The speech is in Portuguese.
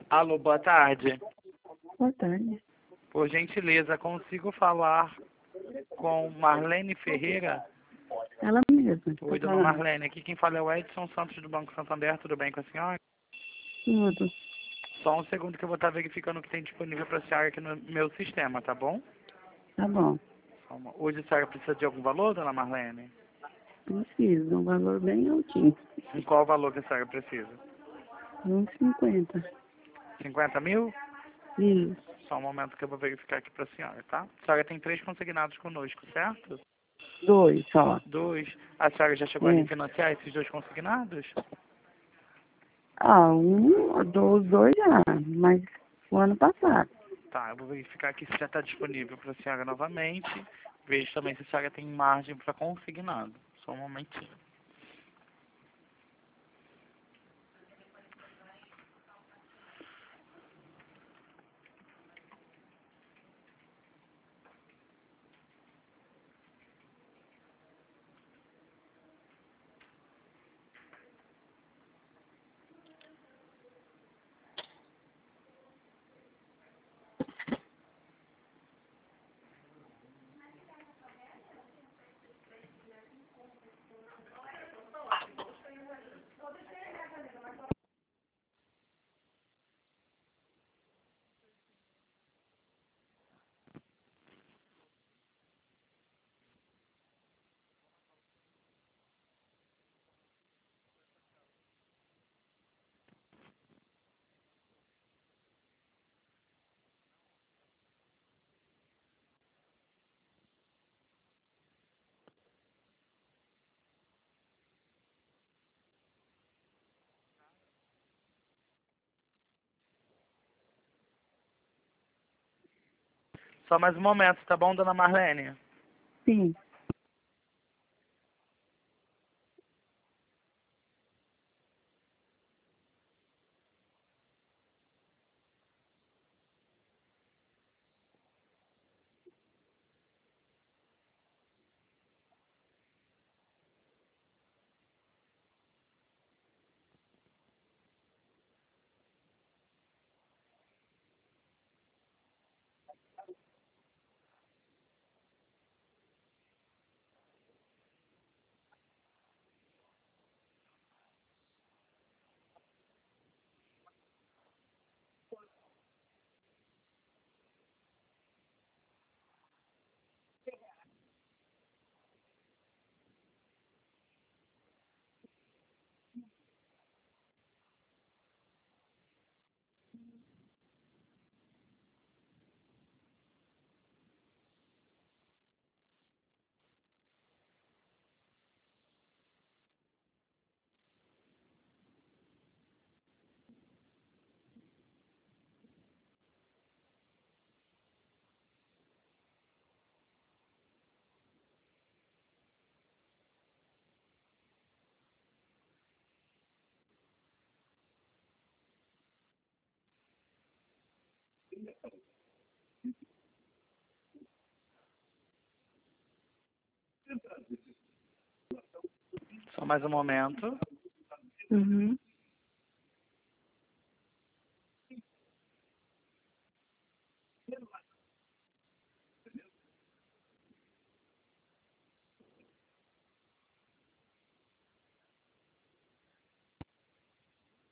Alô, boa tarde. Boa tarde. Por gentileza, consigo falar com Marlene Ferreira? Ela mesma. Oi, dona Marlene. Aqui quem fala é o Edson Santos do Banco Santander. Tudo bem com a senhora? Tudo. Só um segundo que eu vou estar verificando o que tem disponível para a senhora aqui no meu sistema, tá bom? Tá bom. Hoje a senhora precisa de algum valor, dona Marlene? Preciso de um valor bem altinho. E qual o valor que a senhora precisa? Uns 50. 50 mil? Isso. Só um momento que eu vou verificar aqui para a senhora, tá? A senhora tem 3 consignados conosco, certo? 2 só. 2. A senhora já chegou a É. refinanciar esses 2 consignados? Os dois já, mas o ano passado. Tá, eu vou verificar aqui se já está disponível para a senhora novamente. Vejo também se a senhora tem margem para consignado. Só um momentinho. Só mais um momento, tá bom, dona Marlene? Sim. Só mais um momento. Uhum.